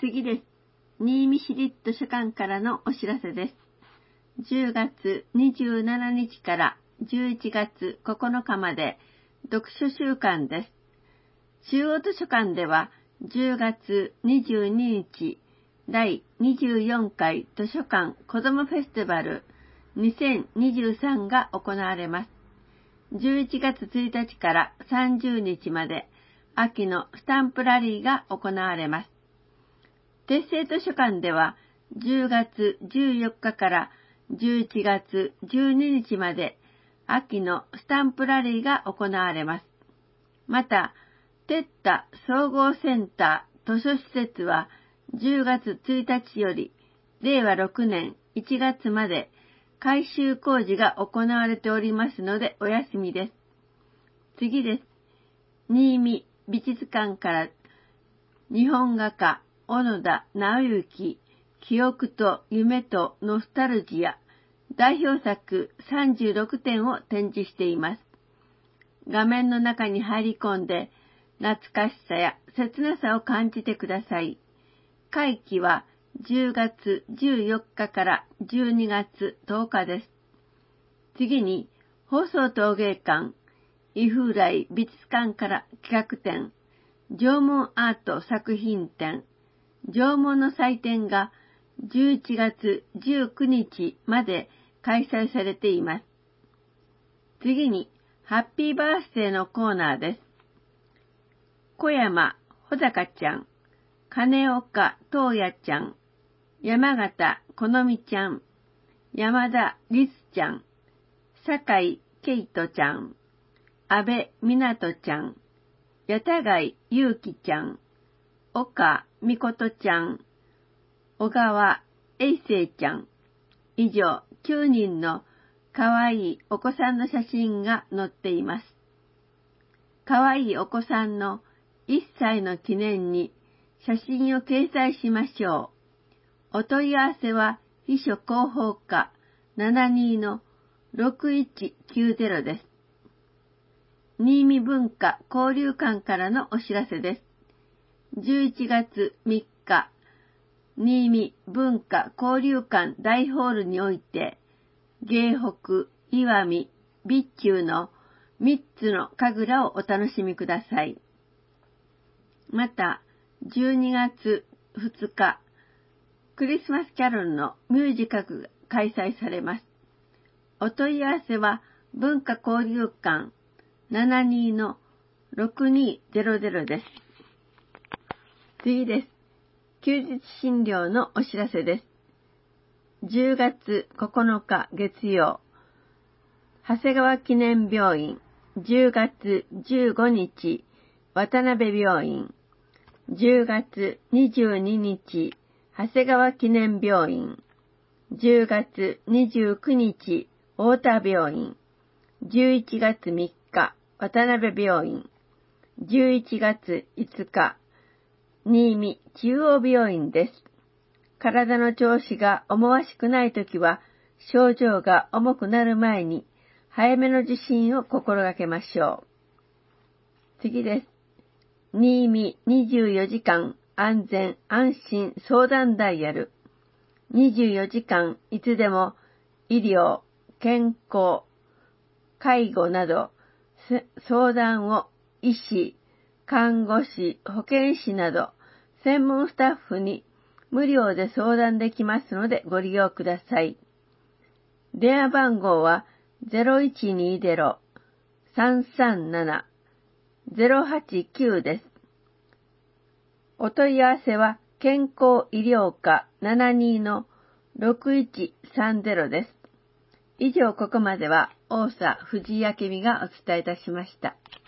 次です。新見市立図書館からのお知らせです。10月27日から11月9日まで読書週間です。中央図書館では10月22日第24回図書館子どもフェスティバル2023が行われます。11月1日から30日まで秋のスタンプラリーが行われます。鉄製図書館では10月14日から11月12日まで秋のスタンプラリーが行われます。また、テッタ総合センター図書施設は10月1日より令和6年1月まで改修工事が行われておりますのでお休みです。次です。新見美術館から日本画家小野田直之記憶と夢とノスタルジア代表作36点を展示しています。画面の中に入り込んで懐かしさや切なさを感じてください。会期は10月14日から12月10日です。次に放送陶芸館伊風来美術館から企画展縄文アート作品展縄文の祭典が11月19日まで開催されています。次にハッピーバースデーのコーナーです。小山穂高ちゃん、金岡東也ちゃん、山形好美ちゃん、山田りつちゃん、酒井けいとちゃん、安部みなとちゃん、八田貝ゆうきちゃん、岡みことちゃん、小川えいせいちゃん、以上9人のかわいいお子さんの写真が載っています。かわいいお子さんの1歳の記念に写真を掲載しましょう。お問い合わせは秘書広報課 72-6190 です。新見文化交流館からのお知らせです。11月3日、新見文化交流館大ホールにおいて、芸北、石見、備中の3つの神楽をお楽しみください。また、12月2日、クリスマスキャロルのミュージカルが開催されます。お問い合わせは文化交流館 72-6200 です。次です。休日診療のお知らせです。10月9日月曜、長谷川記念病院、10月15日、渡辺病院、10月22日、長谷川記念病院、10月29日、太田病院、11月3日、渡辺病院、11月5日、新見中央病院です。体の調子が思わしくないときは、症状が重くなる前に、早めの受診を心がけましょう。次です。新見24時間安全安心相談ダイヤル。24時間いつでも医療、健康、介護など相談を医師、看護師、保健師など専門スタッフに無料で相談できますのでご利用ください。電話番号は 0120-337-089 です。お問い合わせは健康医療課 72-6130 です。以上ここまでは大佐藤井明美がお伝えいたしました。